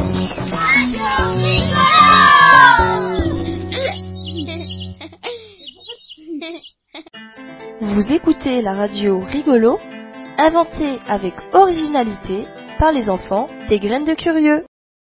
Vous écoutez la radio Rigolo, inventée avec originalité par les enfants des Graines de Curieux.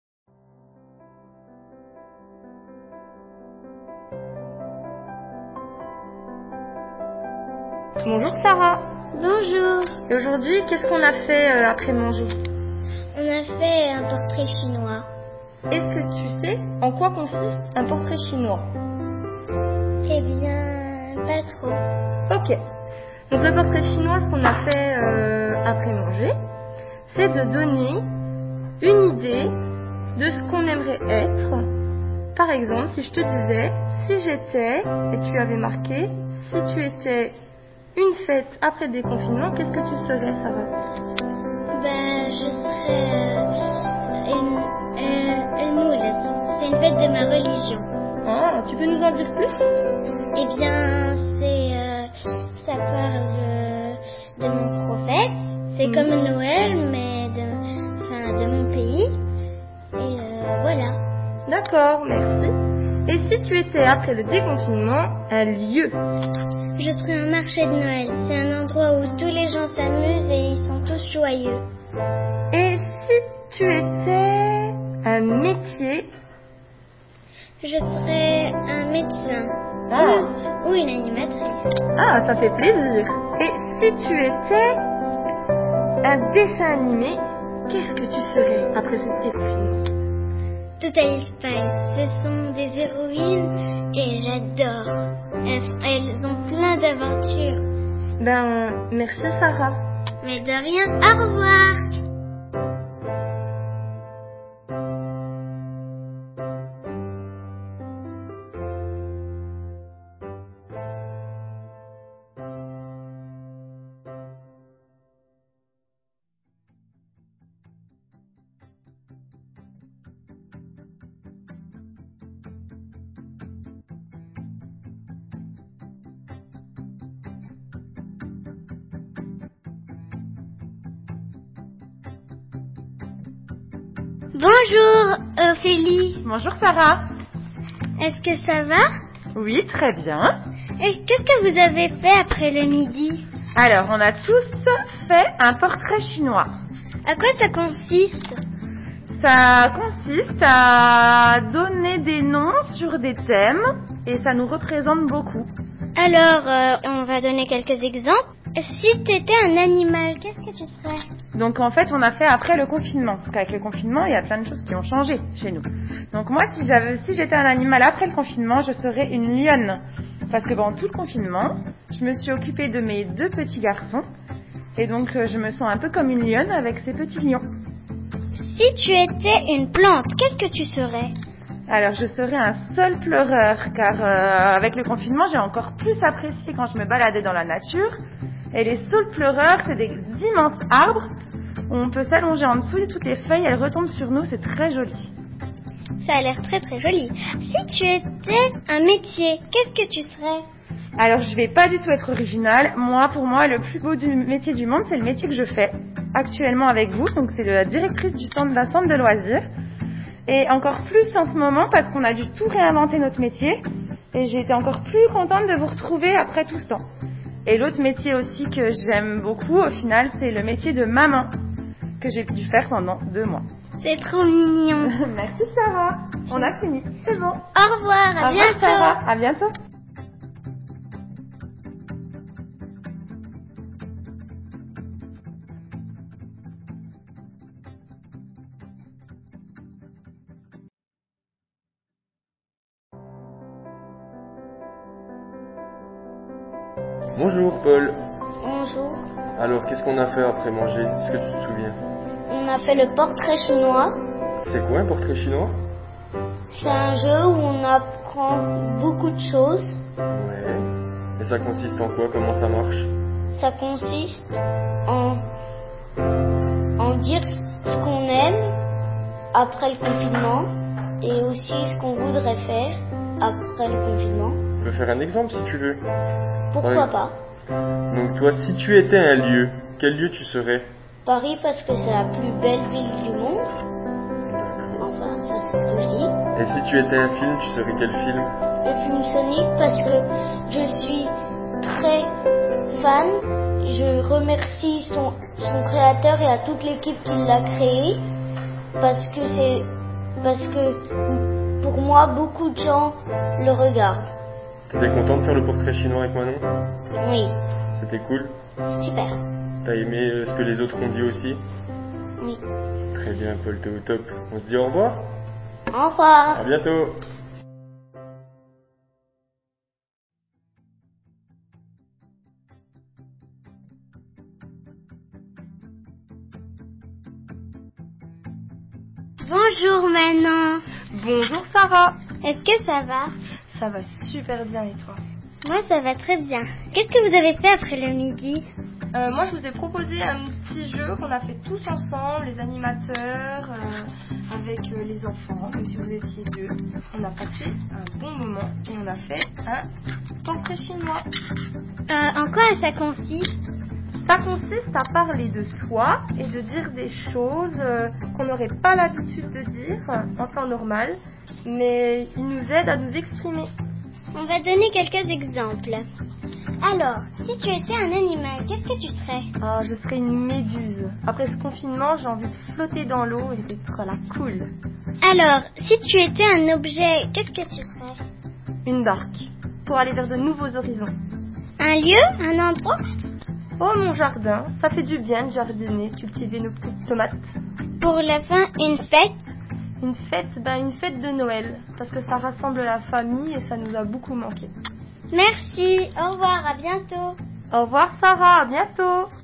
Bonjour Sarah. Bonjour. Et aujourd'hui, qu'est-ce qu'on a fait après manger? On a fait un portrait chinois. Est-ce que tu sais en quoi consiste un portrait chinois? Eh bien, pas trop. Ok. Donc le portrait chinois, ce qu'on a fait après manger, c'est de donner une idée de ce qu'on aimerait être. Par exemple, si je te disais, si j'étais, et tu avais marqué, si tu étais une fête après le déconfinement, qu'est-ce que tu serais, Sarah? Ben, je serais une moulette. C'est une fête de ma religion. Ah, tu peux nous en dire plus? Eh bien, ça parle de mon prophète. C'est comme Noël, mais de mon pays. Et voilà. D'accord, merci. Et si tu étais, après le déconfinement, un lieu? Je serais un marché de Noël. C'est un endroit où tous les gens s'amusent et ils sont tous joyeux. Et si tu étais un métier? Je serais un médecin ou une animatrice. Ah, ça fait plaisir. Et si tu étais un dessin animé, qu'est-ce que tu serais après ce déconfinement? Totally Spies, ce sont des héroïnes et j'adore. Elles ont plein d'aventures. Ben, merci Sarah. Mais de rien, au revoir. Bonjour Ophélie. Bonjour Sarah. Est-ce que ça va? Oui, très bien. Et qu'est-ce que vous avez fait après le midi? Alors, on a tous fait un portrait chinois. À quoi ça consiste? Ça consiste à donner des noms sur des thèmes et ça nous représente beaucoup. Alors, on va donner quelques exemples. Si tu étais un animal, qu'est-ce que tu serais? Donc en fait, on a fait après le confinement. Parce qu'avec le confinement, il y a plein de choses qui ont changé chez nous. Donc moi, si j'étais un animal après le confinement, je serais une lionne. Parce que pendant tout le confinement, je me suis occupée de mes 2 petits garçons. Et donc, je me sens un peu comme une lionne avec ces petits lions. Si tu étais une plante, qu'est-ce que tu serais? Alors, je serais un sol pleureur, car avec le confinement, j'ai encore plus apprécié quand je me baladais dans la nature. Et les saules pleureurs, c'est des immenses arbres où on peut s'allonger en dessous et toutes les feuilles, elles retombent sur nous, c'est très joli. Ça a l'air très très joli. Si tu étais un métier, qu'est-ce que tu serais? Alors, je vais pas du tout être originale. Pour moi, le plus beau métier du monde, c'est le métier que je fais actuellement avec vous. Donc, c'est la directrice d'un centre de loisirs. Et encore plus en ce moment, parce qu'on a dû tout réinventer notre métier. Et j'ai été encore plus contente de vous retrouver après tout ce temps. Et l'autre métier aussi que j'aime beaucoup, au final, c'est le métier de maman, que j'ai dû faire pendant 2 mois. C'est trop mignon. Merci Sarah. On a fini, c'est bon. Au revoir, à bientôt. Sarah, à bientôt. Bonjour Paul. Bonjour. Alors, qu'est-ce qu'on a fait après manger? Est-ce que tu te souviens? On a fait le portrait chinois. C'est quoi un portrait chinois? C'est un jeu où on apprend beaucoup de choses. Ouais. Et ça consiste en quoi? Comment ça marche? Ça consiste en dire ce qu'on aime après le confinement et aussi ce qu'on voudrait faire après le confinement. Je peux faire un exemple si tu veux. Pourquoi pas? Donc toi, si tu étais un lieu, quel lieu tu serais? Paris parce que c'est la plus belle ville du monde. D'accord. Ça, c'est ce que je dis. Et si tu étais un film, tu serais quel film? Le film Sonic, parce que je suis très fan. Je remercie son créateur et à toute l'équipe qui l'a créé. Parce que pour moi, beaucoup de gens le regardent. T'étais content de faire le portrait chinois avec Manon? Oui, C'était cool? super. T'as aimé ce que les autres ont dit aussi? Oui. Très bien, Paul, t'es au top. On se dit au revoir? Au revoir. À bientôt. Bonjour Manon. Bonjour Sarah. Est-ce que ça va? Ça va super bien et toi? Moi, ça va très bien. Qu'est-ce que vous avez fait après le midi? Moi, je vous ai proposé un petit jeu qu'on a fait tous ensemble, les animateurs, avec les enfants, même si vous étiez deux. On a passé un bon moment et on a fait un portrait chinois. En quoi ça consiste? Ça consiste à parler de soi et de dire des choses qu'on n'aurait pas l'habitude de dire en temps normal, mais il nous aide à nous exprimer. On va donner quelques exemples. Alors, si tu étais un animal, qu'est-ce que tu serais? Ah, je serais une méduse. Après ce confinement, j'ai envie de flotter dans l'eau et d'être la cool. Alors, si tu étais un objet, qu'est-ce que tu serais? Une barque, pour aller vers de nouveaux horizons. Un lieu? Un endroit? Oh, mon jardin, ça fait du bien de jardiner, cultiver nos petites tomates. Pour la fin, une fête? Une fête de Noël, parce que ça rassemble la famille et ça nous a beaucoup manqué. Merci, au revoir, à bientôt. Au revoir Sarah, à bientôt.